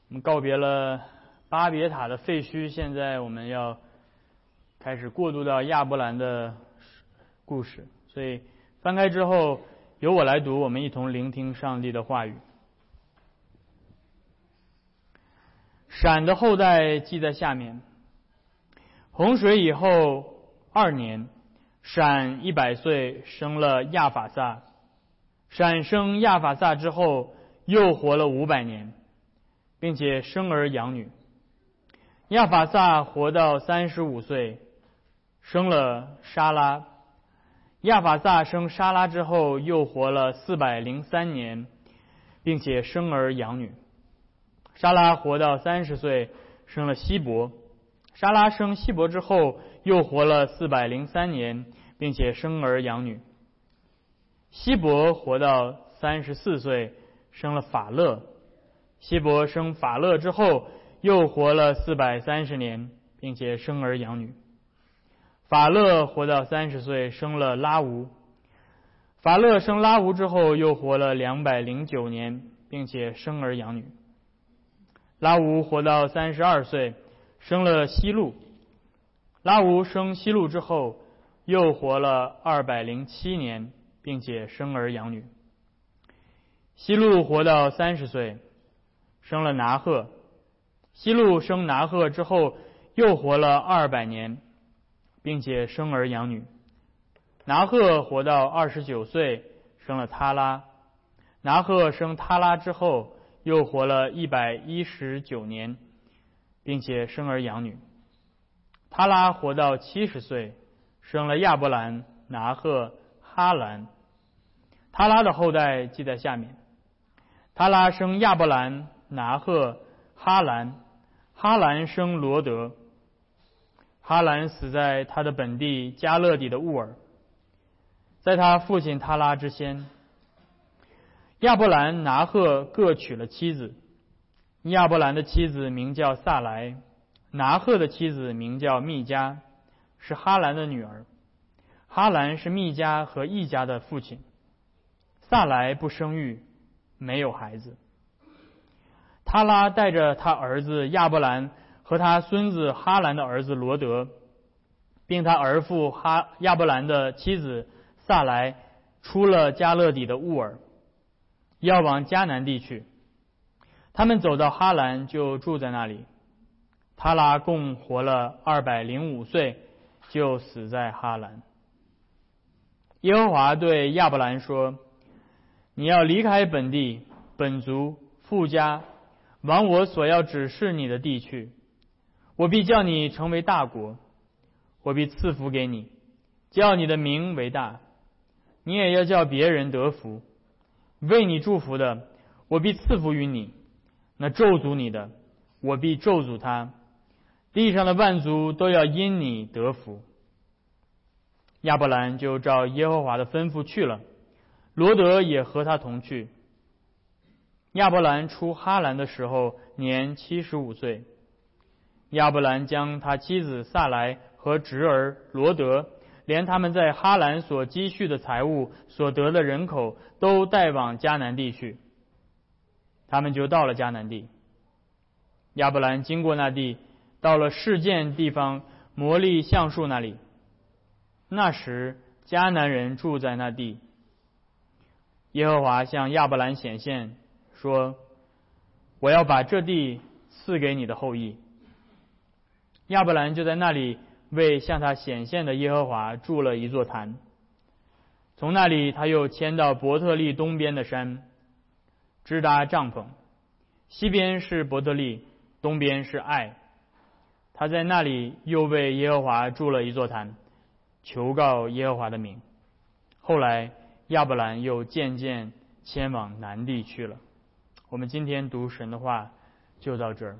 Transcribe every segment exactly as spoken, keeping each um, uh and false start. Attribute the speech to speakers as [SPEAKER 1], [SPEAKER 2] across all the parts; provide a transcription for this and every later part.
[SPEAKER 1] 我们告别了巴别塔的废墟，现在我们要开始过渡到亚伯兰的故事。所以翻开之后，由我来读，我们一同聆听上帝的话语。闪的后代记在下面。洪水以后二年，闪一百岁生了亚法萨。闪生亚法萨之后，又活了五百年，并且生儿养女。亚法萨活到三十五岁，生了沙拉。亚法萨生沙拉之后，又活了四百零三年，并且生儿养女。沙拉活到三十岁，生了希伯。沙拉生希伯之后，又活了四百零三年，并且生儿养女。希伯活到三十四岁，生了法勒。希伯生法勒之后，又活了四百三十年，并且生儿养女。法勒活到三十岁，生了拉吾。法勒生拉吾之后，又活了两百零九年，并且生儿养女。拉吾活到三十二岁，生了希路。拉吾生希路之后，又活了二百零七年，并且生儿养女。希路活到三十岁，生了拿鹤。希路生拿鹤之后，又活了二百年，并且生儿养女。拿鹤活到二十九岁，生了他拉。拿鹤生他拉之后，又活了一百一十九年，并且生儿养女。他拉活到七十岁，生了亚伯兰、拿鹤、哈兰。他拉的后代记在下面。他拉生亚伯兰、拿鹤、哈兰。哈兰生罗德。哈兰死在他的本地加勒底的乌尔，在他父亲他拉之先。亚伯兰、拿鹤各娶了妻子。亚伯兰的妻子名叫萨莱，拿鹤的妻子名叫密迦，是哈兰的女儿。哈兰是密迦和易家的父亲。萨莱不生育，没有孩子。他拉带着他儿子亚伯兰和他孙子哈兰的儿子罗德，并他儿父哈亚伯兰的妻子萨莱，出了加勒底的乌尔，要往迦南地去。他们走到哈兰，就住在那里。他拉共活了二百零五岁，就死在哈兰。耶和华对亚伯兰说：你要离开本地、本族、父家，往我所要指示你的地去。我必叫你成为大国，我必赐福给你，叫你的名为大。你也要叫别人得福。为你祝福的，我必赐福于你；那咒诅你的，我必咒诅他。地上的万族都要因你得福。亚伯兰就照耶和华的吩咐去了，罗德也和他同去。亚伯兰出哈兰的时候年七十五岁。亚伯兰将他妻子萨莱和侄儿罗德，连他们在哈兰所积蓄的财物、所得的人口，都带往迦南地去。他们就到了迦南地。亚伯兰经过那地，到了示剑地方摩利橡树那里。那时迦南人住在那地。耶和华向亚伯兰显现，说：我要把这地赐给你的后裔。亚伯兰就在那里为向他显现的耶和华筑了一座坛。从那里他又迁到伯特利东边的山，支搭帐篷。西边是伯特利，东边是爱。他在那里又为耶和华筑了一座坛，求告耶和华的名。后来亚伯兰又渐渐迁往南地去了。我们今天读神的话就到这儿。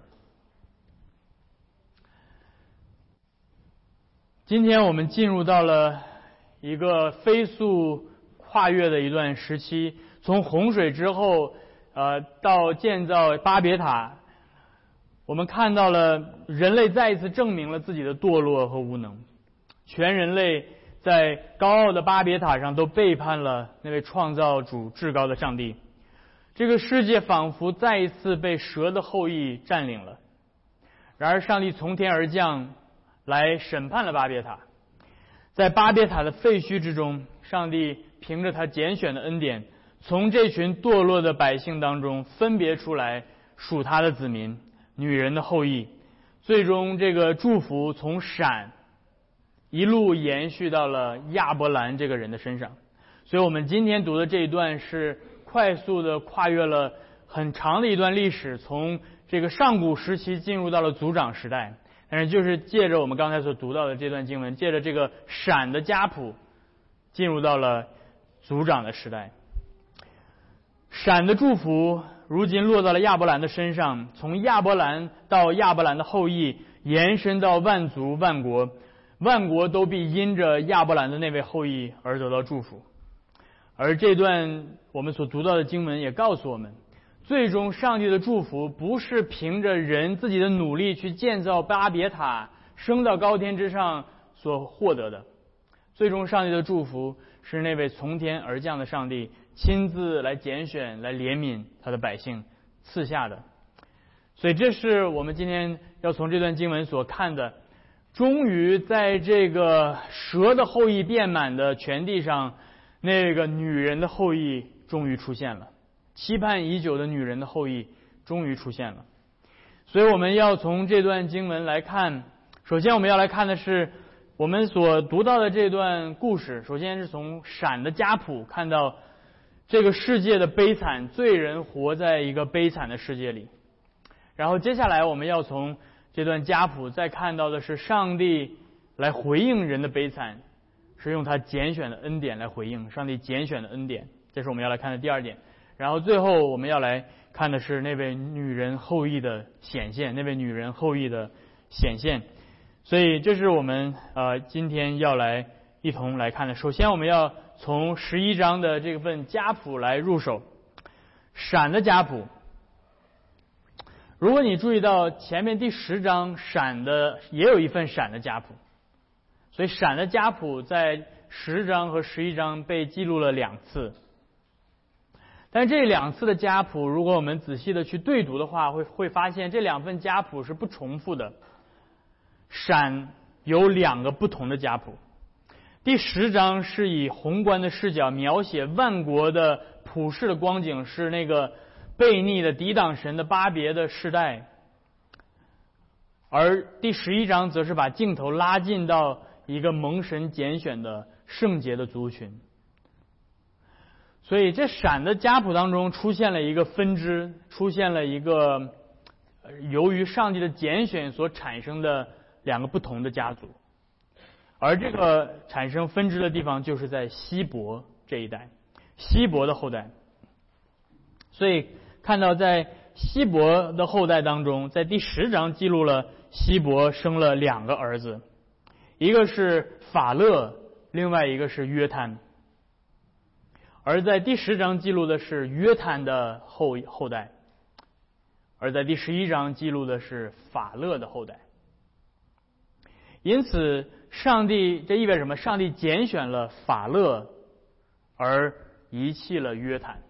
[SPEAKER 1] 今天我们进入到了一个飞速跨越的一段时期，从洪水之后呃，到建造巴别塔，我们看到了人类再一次证明了自己的堕落和无能。全人类在高傲的巴别塔上都背叛了那位创造主至高的上帝。 这个世界仿佛再一次被蛇的后裔占领了。然而上帝从天而降，来审判了巴别塔。在巴别塔的废墟之中，上帝凭着他拣选的恩典，从这群堕落的百姓当中分别出来属他的子民，女人的后裔。最终这个祝福从闪一路延续到了亚伯兰这个人的身上。所以我们今天读的这一段是快速的跨越了很长的一段历史，从这个上古时期进入到了族长时代。但是就是借着我们刚才所读到的这段经文，借着这个闪的家谱进入到了族长的时代。闪的祝福如今落到了亚伯兰的身上，从亚伯兰到亚伯兰的后裔，延伸到万族万国，万国都必因着亚伯兰的那位后裔而得到祝福。而这段我们所读到的经文也告诉我们，最终上帝的祝福不是凭着人自己的努力去建造巴别塔升到高天之上所获得的，最终上帝的祝福是那位从天而降的上帝亲自来拣选来怜悯他的百姓赐下的。所以这是我们今天要从这段经文所看的，终于在这个蛇的后裔遍满的全地上，那个女人的后裔终于出现了，期盼已久的女人的后裔终于出现了。所以我们要从这段经文来看，首先我们要来看的是我们所读到的这段故事。首先是从闪的家谱看到这个世界的悲惨，罪人活在一个悲惨的世界里。然后接下来我们要从这段家谱再看到的是上帝来回应人的悲惨，是用他拣选的恩典来回应，上帝拣选的恩典，这是我们要来看的第二点。然后最后我们要来看的是那位女人后裔的显现，那位女人后裔的显现。所以这是我们呃今天要来一同来看的。首先我们要从十一章的这份家谱来入手，闪的家谱。如果你注意到前面第十章闪的也有一份闪的家谱，所以闪的家谱在十章和十一章被记录了两次。但这两次的家谱，如果我们仔细的去对读的话，会会发现这两份家谱是不重复的。闪有两个不同的家谱。第十章是以宏观的视角描写万国的普世的光景，是那个悖逆的抵挡神的巴别的世代。而第十一章则是把镜头拉近到一个蒙神拣选的圣洁的族群。所以这闪的家谱当中出现了一个分支，出现了一个由于上帝的拣选所产生的两个不同的家族。而这个产生分支的地方就是在希伯这一代，希伯的后代。所以看到在希伯的后代当中，在第十章记录了希伯生了两个儿子，一个是法勒，另外一个是约坦。而在第十章记录的是约坦的后后代，而在第十一章记录的是法勒的后代。因此上帝这意味着什么？上帝拣选了法勒，而遗弃了约坦。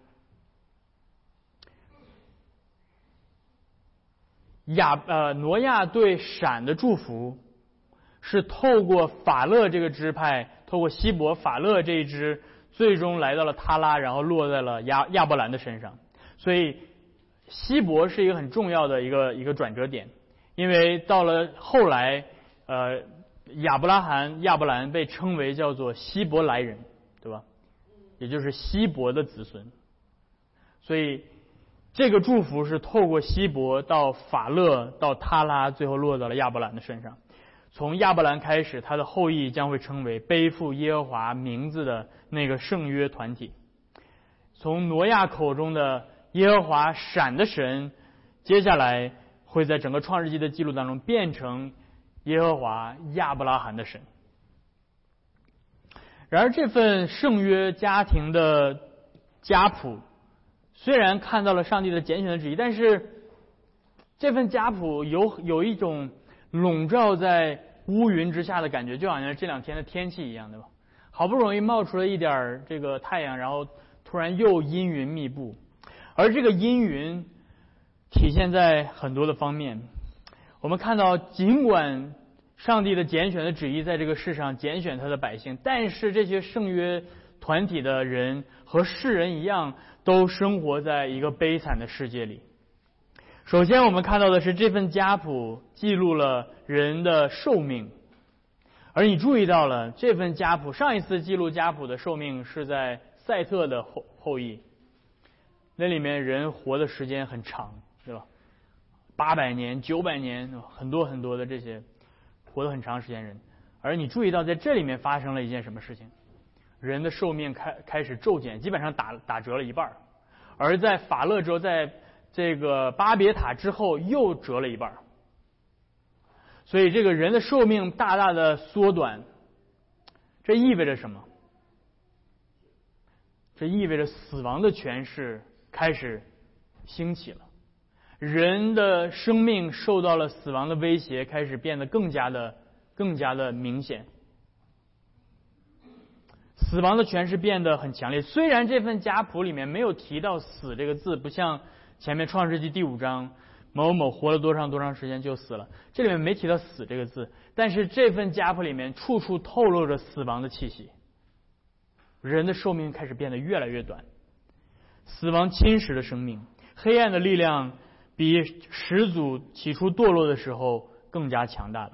[SPEAKER 1] 亚呃挪亚对闪的祝福是透过法勒这个支派，透过希伯法勒这一支，最终来到了他拉，然后落在了亚亚伯兰的身上。所以希伯是一个很重要的一个一个转折点，因为到了后来呃亚伯拉罕亚伯兰被称为叫做希伯来人，对吧？也就是希伯的子孙。所以这个祝福是透过希伯到法勒到他拉，最后落到了亚伯兰的身上。从亚伯兰开始，他的后裔将会称为背负耶和华名字的那个圣约团体。从挪亚口中的耶和华闪的神，接下来会在整个创世纪的记录当中变成耶和华亚伯拉罕的神。然而这份圣约家庭的家谱虽然看到了上帝的拣选的旨意，但是这份家谱有有一种笼罩在乌云之下的感觉，就好像这两天的天气一样，对吧？好不容易冒出了一点这个太阳，然后突然又阴云密布。 而这个阴云体现在很多的方面。我们看到，尽管上帝的拣选的旨意在这个世上拣选他的百姓，但是这些圣约团体的人和世人一样，都生活在一个悲惨的世界里。首先我们看到的是，这份家谱记录了人的寿命，而你注意到了这份家谱，上一次记录家谱的寿命是在赛特的后后裔，那里面人活的时间很长，对吧？八百年、九百年，很多很多的这些活得很长时间人。而你注意到在这里面发生了一件什么事情？人的寿命开开始骤减，基本上打打折了一半。而在法勒州，在这个巴别塔之后又折了一半。所以这个人的寿命大大的缩短。这意味着什么？这意味着死亡的权势开始兴起了。人的生命受到了死亡的威胁，开始变得更加的更加的明显。死亡的权势变得很强烈。虽然这份家谱里面没有提到死这个字，不像前面创世纪第五章某某活了多长多长时间就死了，这里面没提到死这个字，但是这份家谱里面处处透露着死亡的气息。人的寿命开始变得越来越短，死亡侵蚀了生命，黑暗的力量比始祖起初堕落的时候更加强大了。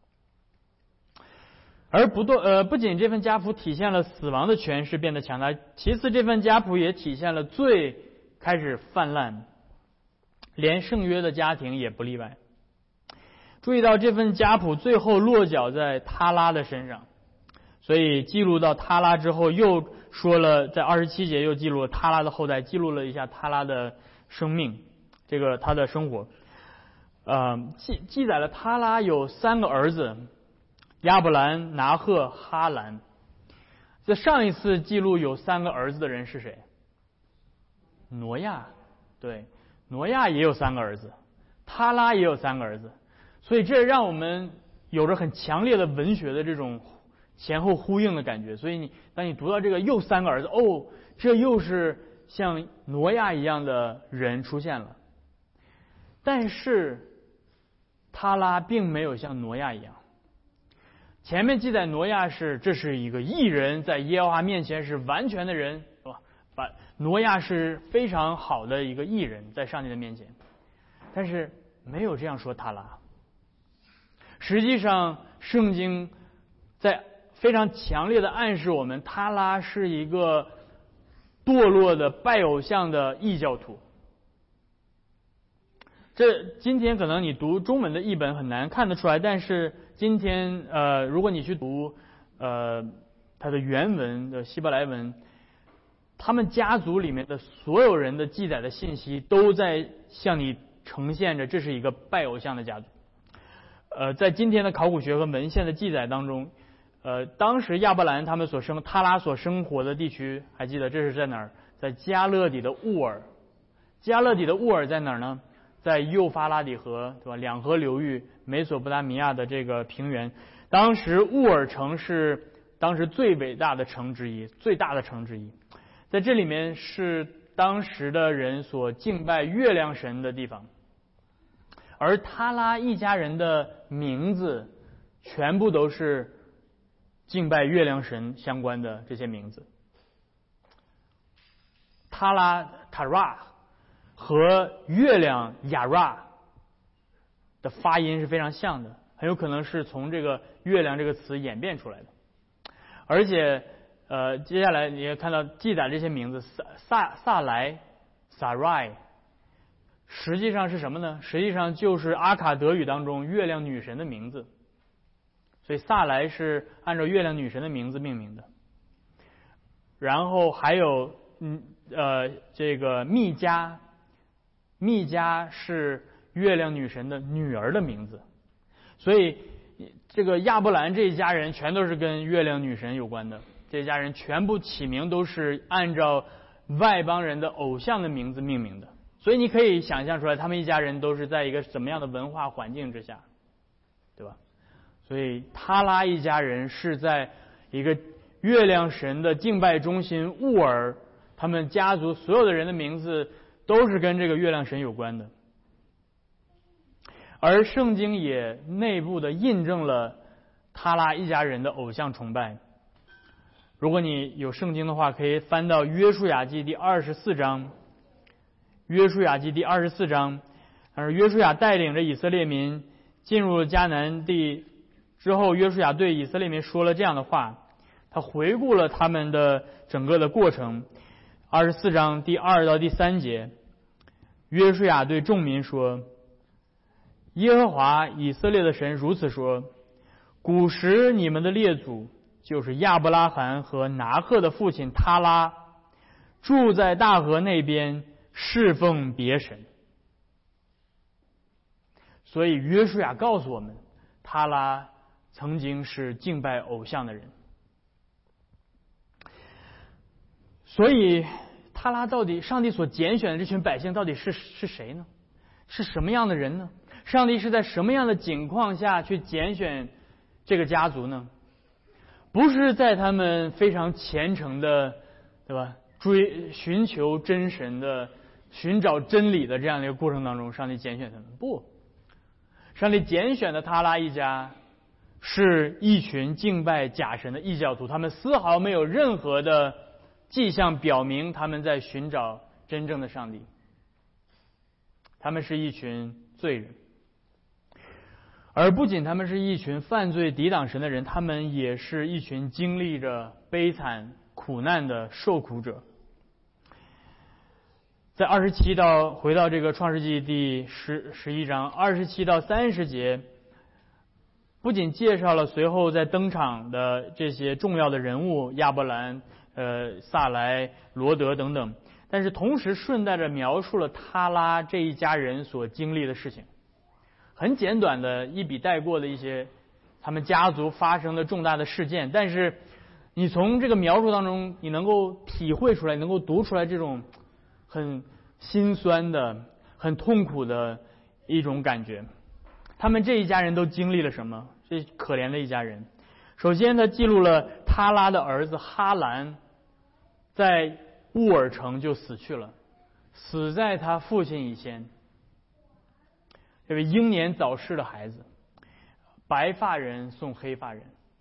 [SPEAKER 1] 而不堕呃，不仅这份家谱体现了死亡的权势变得强大，其次这份家谱也体现了罪开始泛滥，连圣约的家庭也不例外。注意到这份家谱最后落脚在他拉的身上，所以记录到他拉之后，又说了在二十七节又记录了他拉的后代，记录了一下他拉的生命，这个他的生活。呃，记记载了他拉有三个儿子，亚伯兰、拿赫、哈兰。在上一次记录有三个儿子的人是谁？挪亚。对，挪亚也有三个儿子，他拉也有三个儿子，所以这让我们有着很强烈的文学的这种前后呼应的感觉。所以你当你读到这个又三个儿子，哦，这又是像挪亚一样的人出现了。但是他拉并没有像挪亚一样。前面记载挪亚是这是一个义人，在耶和华面前是完全的人，是吧？把挪亚是非常好的一个义人，在上帝的面前。但是没有这样说他拉。实际上圣经在非常强烈的暗示我们，他拉是一个堕落的拜偶像的异教徒。这今天可能你读中文的译本很难看得出来，但是今天呃，如果你去读呃它的原文的希伯来文，他们家族里面的所有人的记载的信息都在向你呈现着这是一个拜偶像的家族。呃，在今天的考古学和文献的记载当中，呃，当时亚伯兰他们所生他拉所生活的地区，还记得这是在哪儿？在加勒底的乌尔。加勒底的乌尔在哪儿呢？在幼发拉底河，对吧？两河流域，美索不达米亚的这个平原。当时乌尔城是当时最伟大的城之一，最大的城之一。在这里面是当时的人所敬拜月亮神的地方。而他拉一家人的名字全部都是敬拜月亮神相关的这些名字。他拉塔拉和月亮亚拉的发音是非常像的，很有可能是从这个月亮这个词演变出来的。而且呃，接下来你也看到记载这些名字，萨萨萨莱、萨瑞，实际上是什么呢？实际上就是阿卡德语当中月亮女神的名字。所以萨莱是按照月亮女神的名字命名的。然后还有嗯呃这个密加。密加是月亮女神的女儿的名字，所以这个亚伯兰这一家人全都是跟月亮女神有关的。这一家人全部起名都是按照外邦人的偶像的名字命名的，所以你可以想象出来，他们一家人都是在一个怎么样的文化环境之下，对吧？所以他拉一家人是在一个月亮神的敬拜中心乌尔，他们家族所有的人的名字都是跟这个月亮神有关的。而圣经也内部的印证了他拉一家人的偶像崇拜。如果你有圣经的话，可以翻到约书亚记第二十四章。约书亚记第二十四章，而约书亚带领着以色列民进入迦南地之后，约书亚对以色列民说了这样的话，他回顾了他们的整个的过程。二十四章第二到第三节，约书亚对众民说：耶和华以色列的神如此说，古时你们的列祖，就是亚伯拉罕和拿赫的父亲他拉，住在大河那边，侍奉别神。所以约书亚告诉我们，他拉曾经是敬拜偶像的人。所以他拉到底，上帝所拣选的这群百姓到底是是谁呢？是什么样的人呢？上帝是在什么样的境况下去拣选这个家族呢？不是在他们非常虔诚的，对吧？追寻求真神的、寻找真理的这样的一个过程当中，上帝拣选他们。不，上帝拣选的他拉一家是一群敬拜假神的异教徒，他们丝毫没有任何的迹象表明他们在寻找真正的上帝。他们是一群罪人。而不仅他们是一群犯罪抵挡神的人，他们也是一群经历着悲惨苦难的受苦者。在二十七到回到这个创世纪第十十一章二十七到三十节，不仅介绍了随后在登场的这些重要的人物亚伯兰、呃萨莱、罗德等等，但是同时顺带着描述了他拉这一家人所经历的事情。很简短的一笔带过的一些他们家族发生的重大的事件，但是你从这个描述当中，你能够体会出来，能够读出来这种很心酸的、很痛苦的一种感觉。他们这一家人都经历了什么？这可怜的一家人。首先，他记录了他拉的儿子哈兰在乌尔城就死去了，死在他父亲以前。这位英年早逝的孩子，白发人送黑发人，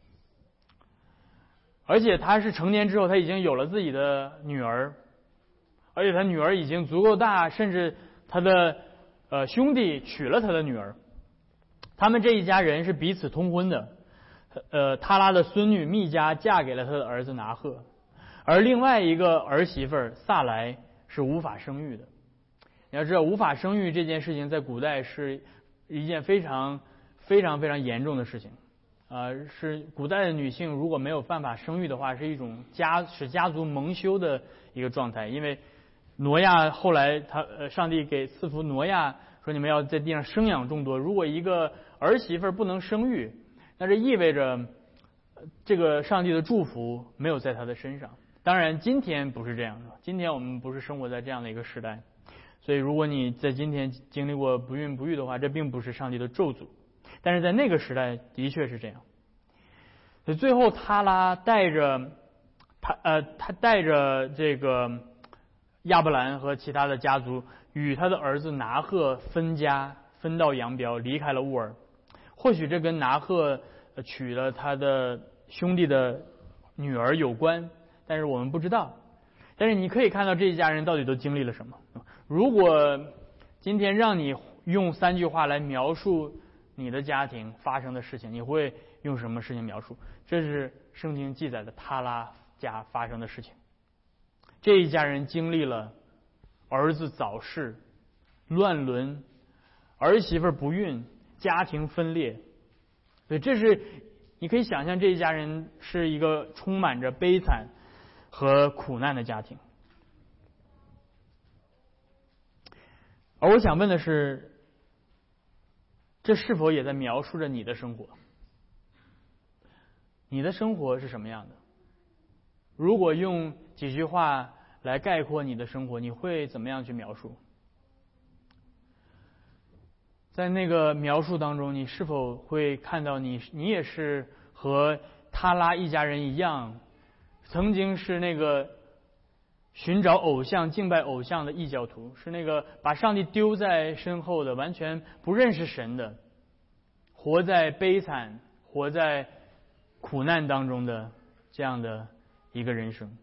[SPEAKER 1] 而且他是成年之后，他已经有了自己的女儿，而且他女儿已经足够大，甚至他的呃兄弟娶了他的女儿。他们这一家人是彼此通婚的，呃，他拉的孙女密加嫁给了他的儿子拿赫，而另外一个儿媳妇萨莱是无法生育的。你要知道，无法生育这件事情在古代是一件非常非常非常严重的事情，呃，是古代的女性如果没有办法生育的话，是一种家使家族蒙羞的一个状态。因为挪亚后来他呃，上帝给赐福挪亚说，你们要在地上生养众多。如果一个儿媳妇不能生育，那这意味着这个上帝的祝福没有在他的身上。当然，今天不是这样的，今天我们不是生活在这样的一个时代。所以如果你在今天经历过不孕不育的话，这并不是上帝的咒诅，但是在那个时代的确是这样。所以最后他拉带着他呃他带着这个亚伯兰和其他的家族与他的儿子拿赫分家，分道扬镳，离开了乌尔。或许这跟拿赫娶了他的兄弟的女儿有关，但是我们不知道。但是你可以看到这一家人到底都经历了什么。如果今天让你用三句话来描述你的家庭发生的事情，你会用什么事情描述？这是圣经记载的他拉家发生的事情。这一家人经历了儿子早逝、乱伦、儿媳妇不孕、家庭分裂。所以这是你可以想象，这一家人是一个充满着悲惨和苦难的家庭。而我想问的是，这是否也在描述着你的生活？你的生活是什么样的？如果用几句话来概括你的生活，你会怎么样去描述？在那个描述当中，你是否会看到你你也是和他拉一家人一样，曾经是那个寻找偶像、敬拜偶像的异教徒，是那个把上帝丢在身后的、完全不认识神的、活在悲惨、活在苦难当中的这样的一个人生。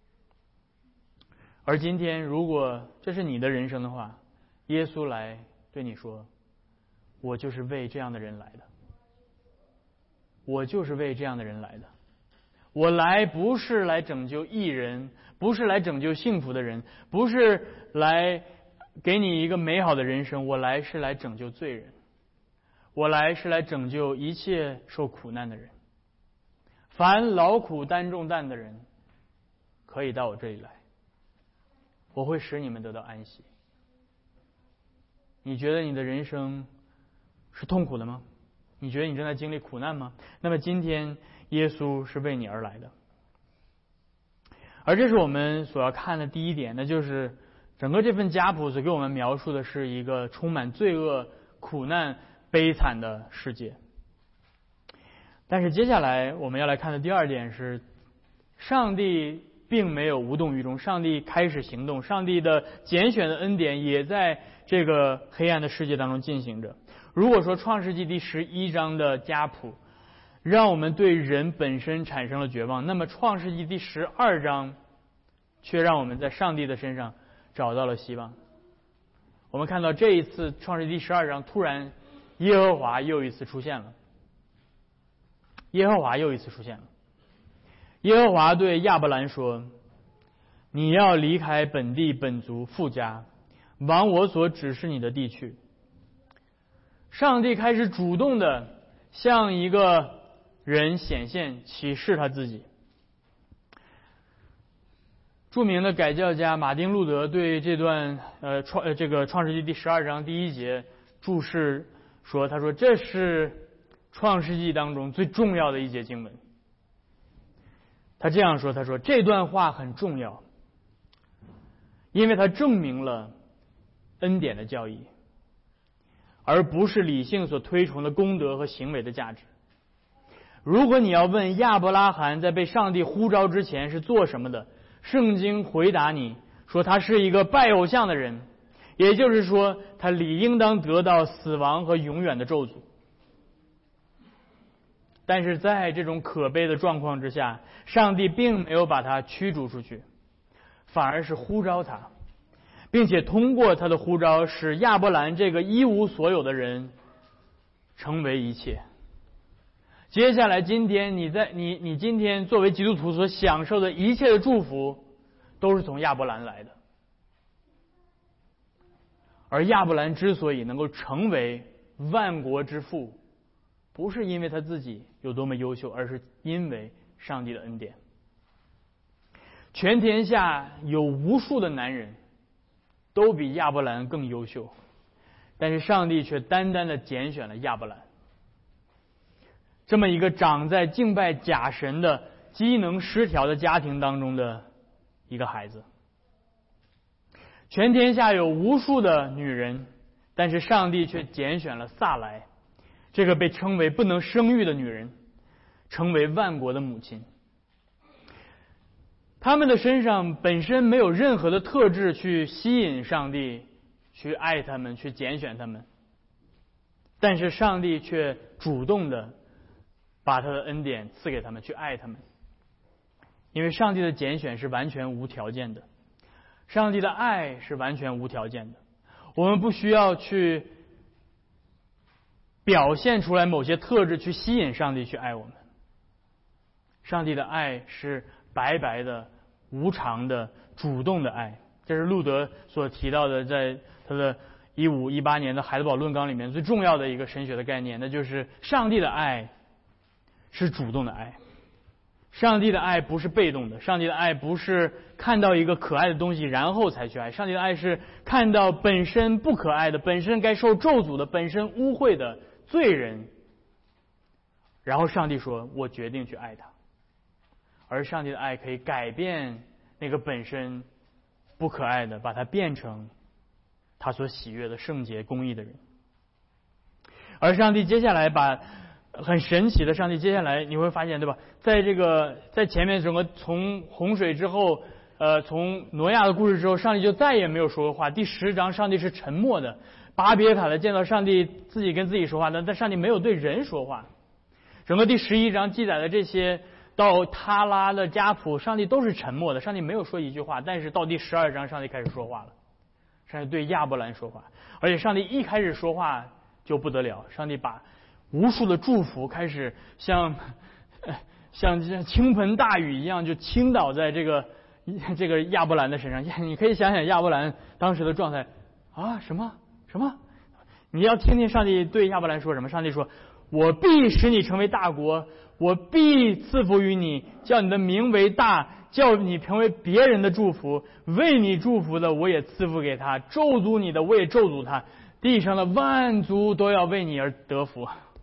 [SPEAKER 1] 而今天，如果这是你的人生的话，耶稣来对你说：“我就是为这样的人来的，我就是为这样的人来的。我来不是来拯救义人，不是来拯救幸福的人，不是来给你一个美好的人生，我来是来拯救罪人，我来是来拯救一切受苦难的人。凡劳苦担重担的人，可以到我这里来，我会使你们得到安息。”你觉得你的人生是痛苦的吗？你觉得你正在经历苦难吗？那么今天耶稣是为你而来的。而这是我们所要看的第一点，那就是整个这份家谱所给我们描述的是一个充满罪恶、苦难、悲惨的世界。但是接下来我们要来看的第二点是，上帝并没有无动于衷，上帝开始行动，上帝的拣选的恩典也在这个黑暗的世界当中进行着。如果说创世纪第十一章的家谱让我们对人本身产生了绝望，那么创世纪第十二章却让我们在上帝的身上找到了希望。我们看到这一次创世纪第十二章，突然耶和华又一次出现了，耶和华又一次出现了。耶和华对亚伯兰说：“你要离开本地本族父家，往我所指示你的地去。”上帝开始主动的向一个人显现启示他自己。著名的改教家马丁路德对这段呃创呃这个创世纪第十二章第一节注释说，他说这是创世纪当中最重要的一节经文。他这样说，他说这段话很重要，因为它证明了恩典的教义，而不是理性所推崇的功德和行为的价值。如果你要问亚伯拉罕在被上帝呼召之前是做什么的，圣经回答你说他是一个拜偶像的人，也就是说他理应当得到死亡和永远的咒诅。但是在这种可悲的状况之下，上帝并没有把他驱逐出去，反而是呼召他，并且通过他的呼召使亚伯兰这个一无所有的人成为一切。接下来今天你在你你今天作为基督徒所享受的一切的祝福都是从亚伯兰来的。而亚伯兰之所以能够成为万国之父，不是因为他自己有多么优秀，而是因为上帝的恩典。全天下有无数的男人都比亚伯兰更优秀，但是上帝却单单的拣选了亚伯兰，这么一个长在敬拜假神的机能失调的家庭当中的一个孩子。全天下有无数的女人，但是上帝却拣选了撒莱，这个被称为不能生育的女人，成为万国的母亲。他们的身上本身没有任何的特质去吸引上帝，去爱他们，去拣选他们，但是上帝却主动的把他的恩典赐给他们，去爱他们。因为上帝的拣选是完全无条件的，上帝的爱是完全无条件的，我们不需要去表现出来某些特质去吸引上帝去爱我们。上帝的爱是白白的、无偿的、主动的爱，这是路德所提到的，在他的一五一八年的海德堡论纲里面最重要的一个神学的概念，那就是上帝的爱是主动的爱。上帝的爱不是被动的，上帝的爱不是看到一个可爱的东西然后才去爱，上帝的爱是看到本身不可爱的、本身该受咒诅的、本身污秽的罪人，然后上帝说我决定去爱他。而上帝的爱可以改变那个本身不可爱的，把它变成他所喜悦的圣洁公义的人。而上帝接下来把很神奇的，上帝接下来你会发现，对吧，在这个在前面整个从洪水之后呃，从挪亚的故事之后，上帝就再也没有说过话。第十章，上帝是沉默的。巴别塔的见到上帝自己跟自己说话，但但上帝没有对人说话。整个第十一章记载的这些，到他拉的家谱，上帝都是沉默的，上帝没有说一句话。但是到第十二章，上帝开始说话了，上帝对亚伯兰说话，而且上帝一开始说话就不得了，上帝把无数的祝福开始像像像倾盆大雨一样就倾倒在这个这个亚伯兰的身上。你可以想想亚伯兰当时的状态啊，什么什么？你要听听上帝对亚伯兰说什么。上帝说：我必使你成为大国，我必赐福于你，叫你的名为大，叫你成为别人的祝福。为你祝福的我也赐福给他，咒诅你的我也咒诅他，地上的万族都要为你而得福。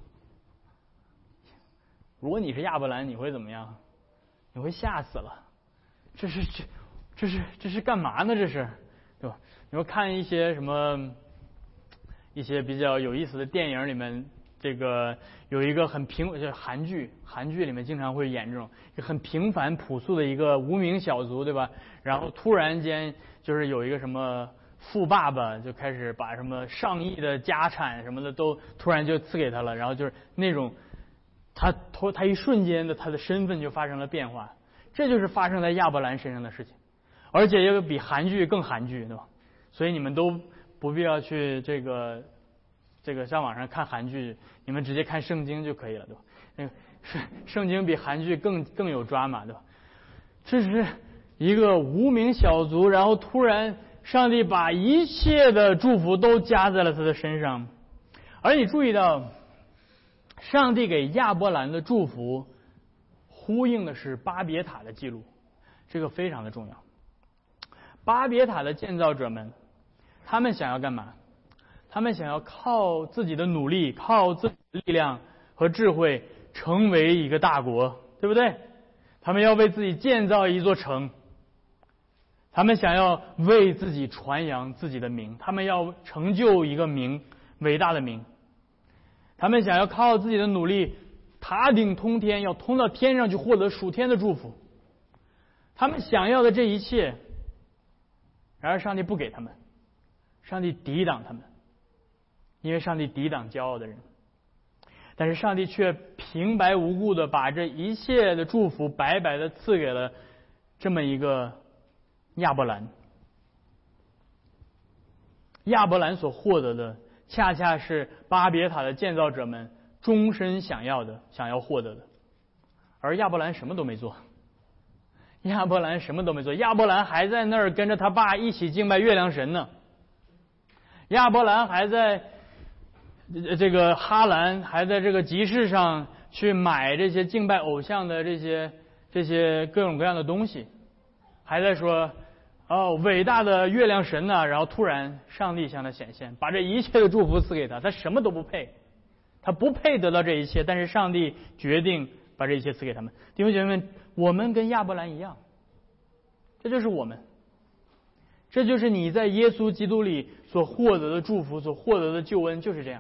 [SPEAKER 1] 如果你是亚伯兰，你会怎么样？你会吓死了。这是这这是这是干嘛呢？这是，对吧？你会看一些什么一些比较有意思的电影里面，这个有一个很平，就是韩剧，韩剧里面经常会演这种很平凡朴素的一个无名小卒，对吧？然后突然间就是有一个什么富爸爸就开始把什么上亿的家产什么的都突然就赐给他了，然后就是那种他他他一瞬间的他的身份就发生了变化。这就是发生在亚伯兰身上的事情，而且又比韩剧更韩剧，对吧？所以你们都不必要去这个这个上网上看韩剧，你们直接看圣经就可以了，对吧？那个圣经比韩剧更更有抓马，对吧？这是一个无名小卒，然后突然上帝把一切的祝福都加在了他的身上。而你注意到，上帝给亚伯兰的祝福呼应的是巴别塔的记录，这个非常的重要。巴别塔的建造者们，他们想要干嘛？他们想要靠自己的努力，靠自己的力量和智慧成为一个大国，对不对？他们要为自己建造一座城，他们想要为自己传扬自己的名，他们要成就一个名，伟大的名。他们想要靠自己的努力塔顶通天，要通到天上去获得属天的祝福。他们想要的这一切，然而上帝不给他们，上帝抵挡他们，因为上帝抵挡骄傲的人。但是上帝却平白无故的把这一切的祝福白白的赐给了这么一个亚伯兰。亚伯兰所获得的，恰恰是巴别塔的建造者们终身想要的，想要获得的。而亚伯兰什么都没做，亚伯兰什么都没做，亚伯兰还在那儿跟着他爸一起敬拜月亮神呢。亚伯兰还在这个哈兰，还在这个集市上去买这些敬拜偶像的这些这些各种各样的东西，还在说哦，伟大的月亮神呐、啊！然后突然上帝向他显现，把这一切的祝福赐给他，他什么都不配，他不配得到这一切，但是上帝决定把这一切赐给他们。弟兄姐妹们，我们跟亚伯兰一样，这就是我们，这就是你在耶稣基督里所获得的祝福，所获得的救恩，就是这样。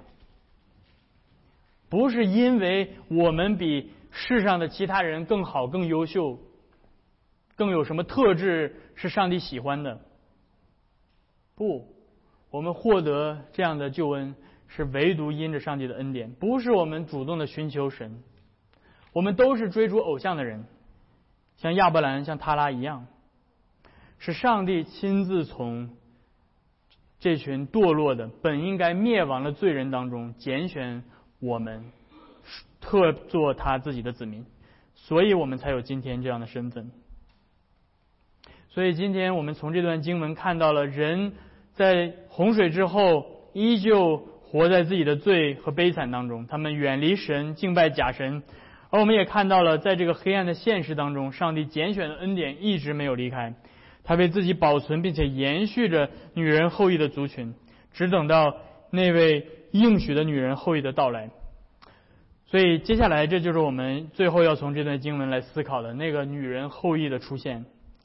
[SPEAKER 1] 不是因为我们比世上的其他人更好、更优秀，更有什么特质是上帝喜欢的。不，我们获得这样的救恩是唯独因着上帝的恩典，不是我们主动的寻求神。我们都是追逐偶像的人，像亚伯兰、像他拉一样，是上帝亲自从这群堕落的、本应该灭亡的罪人当中拣选我们，特做他自己的子民，所以我们才有今天这样的身份。所以今天我们从这段经文看到了人在洪水之后依旧活在自己的罪和悲惨当中，他们远离神，敬拜假神。而我们也看到了在这个黑暗的现实当中，上帝拣选的恩典一直没有离开，他为自己保存并且延续着女人后裔的族群，只等到那位应许的女人后裔的到来。所以接下来这就是我们最后要从这段经文来思考的那个女人后裔的出现。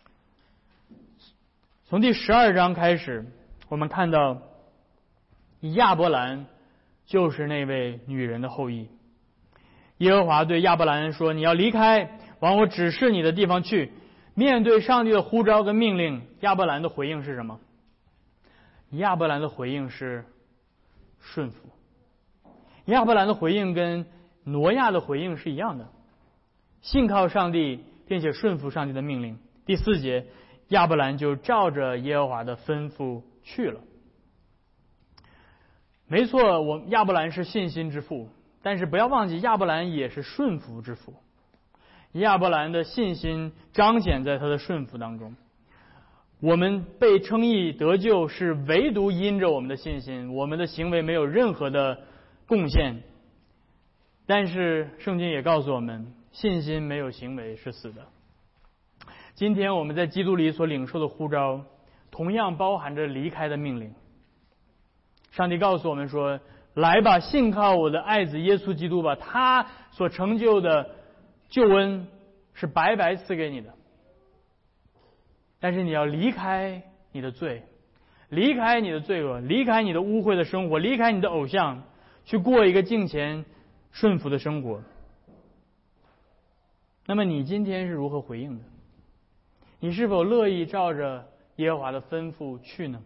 [SPEAKER 1] 从第十二章开始，我们看到亚伯兰就是那位女人的后裔。耶和华对亚伯兰说：你要离开，往我指示你的地方去， 面对上帝的呼召跟命令，亚伯兰的回应是什么？亚伯兰的回应是顺服。亚伯兰的回应跟挪亚的回应是一样的，信靠上帝并且顺服上帝的命令。第四节，亚伯兰就照着耶和华的吩咐去了。没错，我亚伯兰是信心之父，但是不要忘记亚伯兰也是顺服之父。亚伯兰的信心彰显在他的顺服当中。我们被称义得救是唯独因着我们的信心，我们的行为没有任何的贡献。但是圣经也告诉我们，信心没有行为是死的。今天我们在基督里所领受的呼召，同样包含着离开的命令。上帝告诉我们说，来吧，信靠我的爱子耶稣基督吧，他所成就的救恩是白白赐给你的，但是你要离开你的罪，离开你的罪恶，离开你的污秽的生活，离开你的偶像，去过一个敬虔顺服的生活。那么你今天是如何回应的？你是否乐意照着耶和华的吩咐去呢？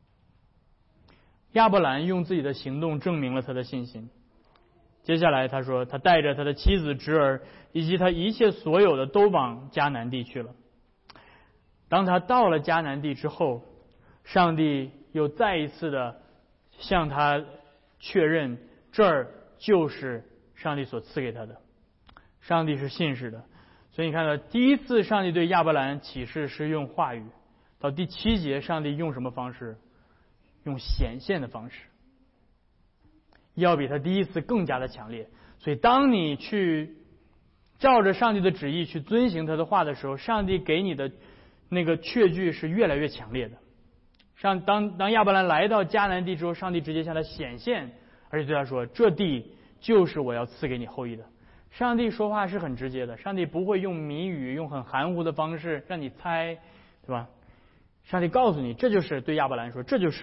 [SPEAKER 1] 亚伯兰用自己的行动证明了他的信心。接下来他说，他带着他的妻子侄儿以及他一切所有的都往迦南地去了。当他到了迦南地之后，上帝又再一次的向他确认，这儿就是上帝所赐给他的。上帝是信实的，所以你看到第一次上帝对亚伯兰启示是用话语，到第七节上帝用什么方式？用显现的方式，要比他第一次更加的强烈。所以当你去照着上帝的旨意去遵行他的话的时候，上帝给你的那个确据是越来越强烈的。上当当亚伯兰来到迦南地之后，上帝直接向他显现，而且对他说，这地就是我要赐给你后裔的。上帝说话是很直接的，上帝不会用谜语，用很含糊的方式让你猜，对吧？上帝告诉你，这就是对亚伯兰说，这就是。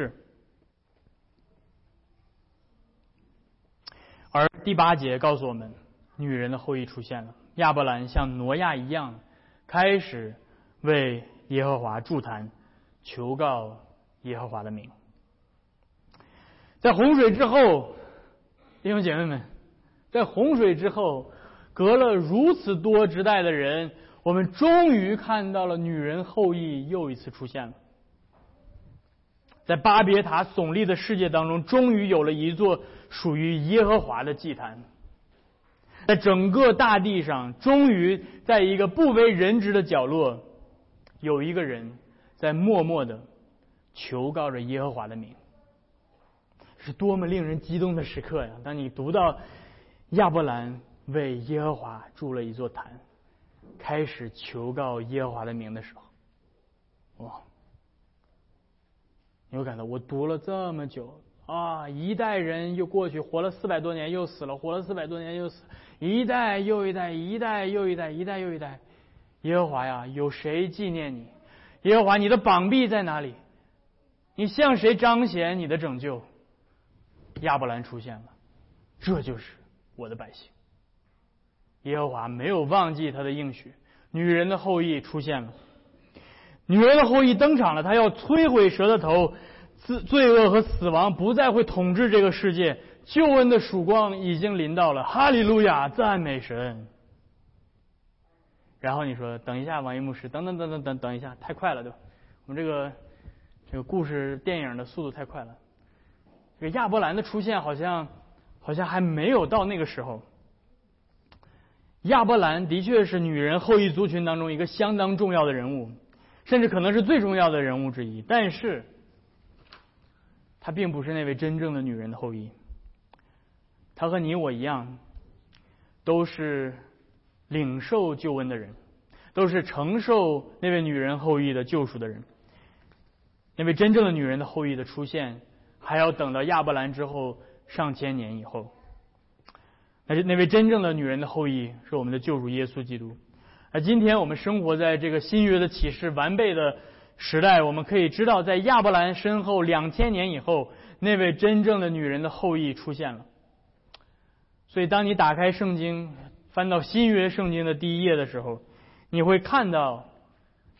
[SPEAKER 1] 而第八节告诉我们，女人的后裔出现了。亚伯兰像挪亚一样，开始为耶和华筑坛，求告耶和华的名。在洪水之后，弟兄姐妹们，在洪水之后，隔了如此多支代的人，我们终于看到了女人后裔又一次出现了。在巴别塔耸立的世界当中，终于有了一座属于耶和华的祭坛。在整个大地上，终于在一个不为人知的角落，有一个人在默默的求告着耶和华的名。是多么令人激动的时刻呀！当你读到亚伯兰为耶和华筑了一座坛，开始求告耶和华的名的时候，哇！你会感到，我读了这么久啊，一代人又过去，活了四百多年又死了，活了四百多年又死，一代又一代，一代又一代，一代又一代。耶和华呀，有谁纪念你？耶和华，你的膀臂在哪里？你向谁彰显你的拯救？亚伯兰出现了，这就是我的百姓。耶和华没有忘记他的应许，女人的后裔出现了。女人的后裔登场了，他要摧毁蛇的头，罪恶和死亡不再会统治这个世界，救恩的曙光已经临到了。哈利路亚，赞美神。然后你说，等一下，王一牧师，等等等等等等一下，太快了，对吧？我们这个这个故事电影的速度太快了。这个亚伯兰的出现好像好像还没有到那个时候。亚伯兰的确是女人后裔族群当中一个相当重要的人物，甚至可能是最重要的人物之一，但是他并不是那位真正的女人的后裔。他和你我一样，都是领受救恩的人，都是承受那位女人后裔的救赎的人。那位真正的女人的后裔的出现，还要等到亚伯兰之后上千年以后。那那位真正的女人的后裔是我们的救主耶稣基督。而今天我们生活在这个新约的启示完备的时代，我们可以知道，在亚伯兰身后两千年以后，那位真正的女人的后裔出现了。所以当你打开圣经，翻到新约圣经的第一页的时候，你会看到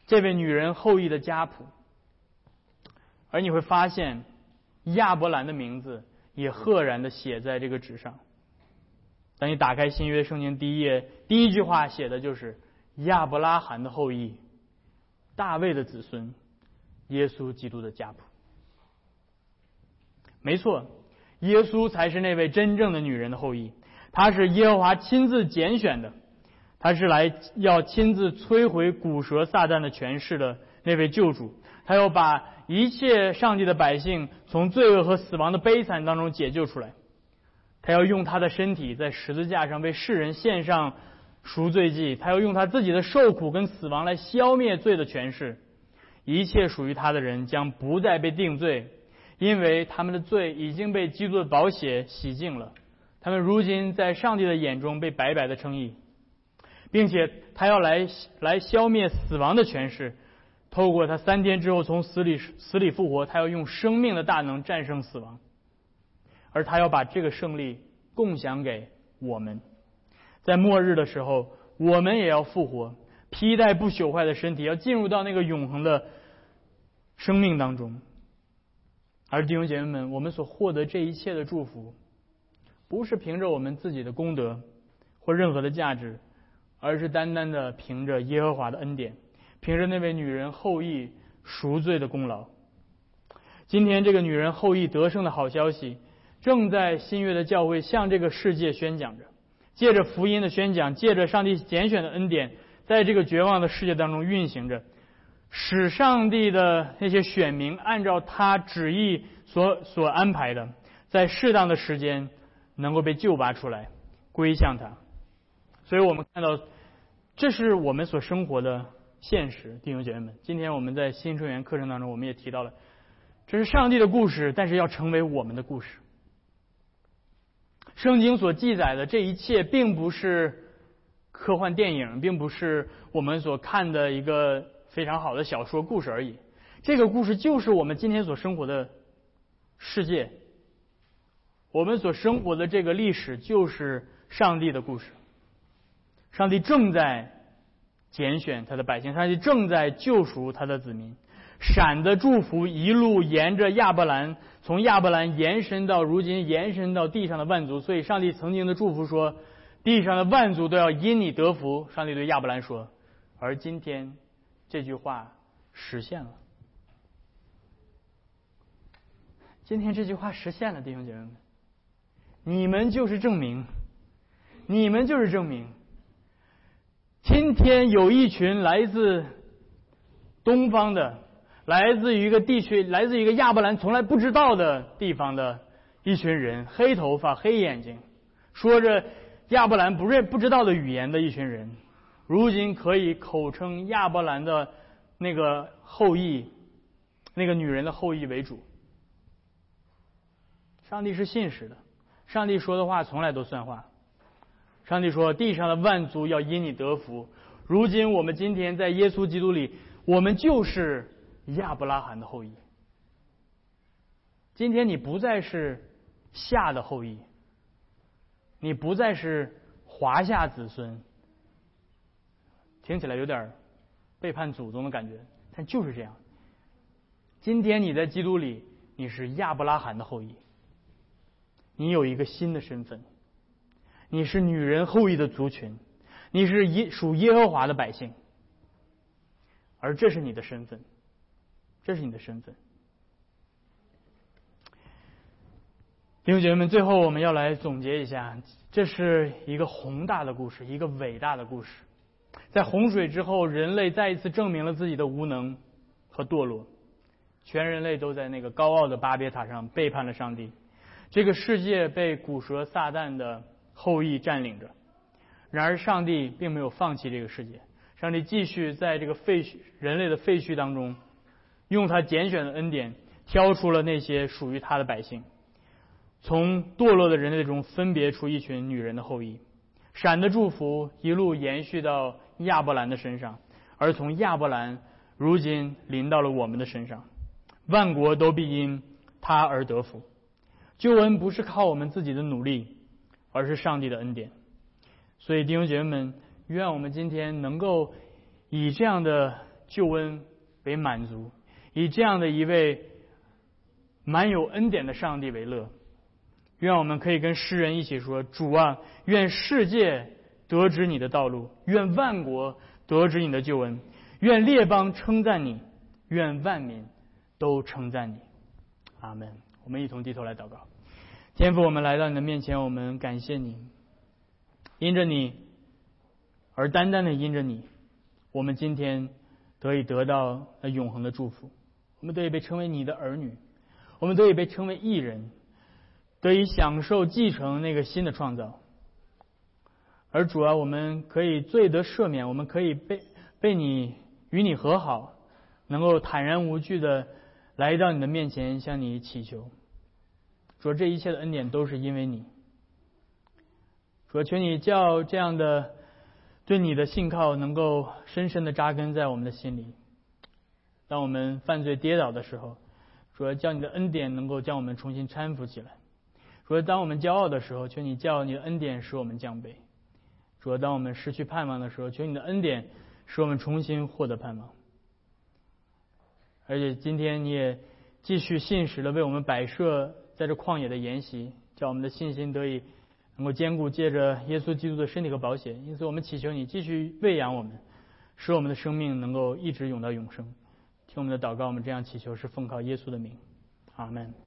[SPEAKER 1] 这位女人后裔的家谱。而你会发现亚伯兰的名字也赫然的写在这个纸上。当你打开新约圣经第一页，第一句话写的就是亚伯拉罕的后裔，大卫的子孙，耶稣基督的家谱。没错，耶稣才是那位真正的女人的后裔，他是耶和华亲自拣选的，他是来要亲自摧毁古蛇撒旦的权势的那位救主，他要把一切上帝的百姓从罪恶和死亡的悲惨当中解救出来，他要用他的身体在十字架上为世人献上赎罪祭，他要用他自己的受苦跟死亡来消灭罪的权势，一切属于他的人将不再被定罪，因为他们的罪已经被基督的宝血洗净了，他们如今在上帝的眼中被白白的称义，并且他要来来消灭死亡的权势，透过他三天之后从死里死里复活，他要用生命的大能战胜死亡，而他要把这个胜利共享给我们。在末日的时候，我们也要复活，披戴不朽坏的身体，要进入到那个永恒的生命当中。而弟兄姐妹们，我们所获得这一切的祝福，不是凭着我们自己的功德或任何的价值，而是单单的凭着耶和华的恩典，凭着那位女人后裔赎罪的功劳。今天这个女人后裔得胜的好消息，正在新约的教会向这个世界宣讲着，借着福音的宣讲，借着上帝拣选的恩典，在这个绝望的世界当中运行着，使上帝的那些选民按照他旨意所所安排的，在适当的时间能够被救拔出来，归向他。所以我们看到，这是我们所生活的现实，弟兄姐妹们。今天我们在新生源课程当中，我们也提到了，这是上帝的故事，但是要成为我们的故事。圣经所记载的这一切，并不是科幻电影，并不是我们所看的一个非常好的小说故事而已。这个故事就是我们今天所生活的世界，我们所生活的这个历史就是上帝的故事。上帝正在拣选他的百姓，上帝正在救赎他的子民。闪的祝福一路沿着亚伯兰，从亚伯兰延伸到如今延伸到地上的万族。所以上帝曾经的祝福说，地上的万族都要因你得福。上帝对亚伯兰说，而今天这句话实现了。今天这句话实现了，弟兄姐妹们，你们就是证明，你们就是证明。今天有一群来自东方的，来自于一个地区，来自于一个亚伯兰从来不知道的地方的一群人，黑头发黑眼睛，说着亚伯兰不认不知道的语言的一群人，如今可以口称亚伯兰的那个后裔，那个女人的后裔为主。上帝是信实的，上帝说的话从来都算话。上帝说，地上的万族要因你得福。如今我们今天在耶稣基督里，我们就是亚伯拉罕的后裔。今天你不再是夏的后裔，你不再是华夏子孙，听起来有点背叛祖宗的感觉，但就是这样。今天你在基督里，你是亚伯拉罕的后裔，你有一个新的身份，你是女人后裔的族群，你是耶属耶和华的百姓，而这是你的身份，这是你的身份。弟兄姐妹们，最后我们要来总结一下，这是一个宏大的故事，一个伟大的故事。在洪水之后，人类再一次证明了自己的无能和堕落，全人类都在那个高傲的巴别塔上背叛了上帝。这个世界被古蛇撒旦的后裔占领着，然而上帝并没有放弃这个世界，上帝继续在这个废墟人类的废墟当中，用他拣选的恩典挑出了那些属于他的百姓，从堕落的人类中分别出一群女人的后裔。闪的祝福一路延续到亚伯兰的身上，而从亚伯兰如今临到了我们的身上，万国都必因他而得福。救恩不是靠我们自己的努力，而是上帝的恩典。所以弟兄姐妹们，愿我们今天能够以这样的救恩为满足，以这样的一位满有恩典的上帝为乐。愿我们可以跟诗人一起说：主啊，愿世界得知你的道路，愿万国得知你的救恩，愿列邦称赞你，愿万民都称赞你。阿们。我们一同低头来祷告。天父，我们来到你的面前，我们感谢你，因着你，而单单的因着你，我们今天得以得到那永恒的祝福，我们得以被称为你的儿女，我们得以被称为义人，得以享受继承那个新的创造。而主啊，我们可以罪得赦免，我们可以被被你与你和好，能够坦然无惧的来到你的面前向你祈求。主啊，这一切的恩典都是因为你。主啊，求你叫这样的对你的信靠能够深深的扎根在我们的心里。当我们犯罪跌倒的时候，主啊，叫你的恩典能够将我们重新搀扶起来。主啊，当我们骄傲的时候，求你叫你的恩典使我们降卑。主啊，当我们失去盼望的时候，求你的恩典使我们重新获得盼望。而且今天你也继续信实的为我们摆设在这旷野的筵席，叫我们的信心得以能够坚固，借着耶稣基督的身体和宝血。因此我们祈求你继续喂养我们，使我们的生命能够一直永到永生。听我们的祷告，我们这样祈求是奉靠耶稣的名。阿们。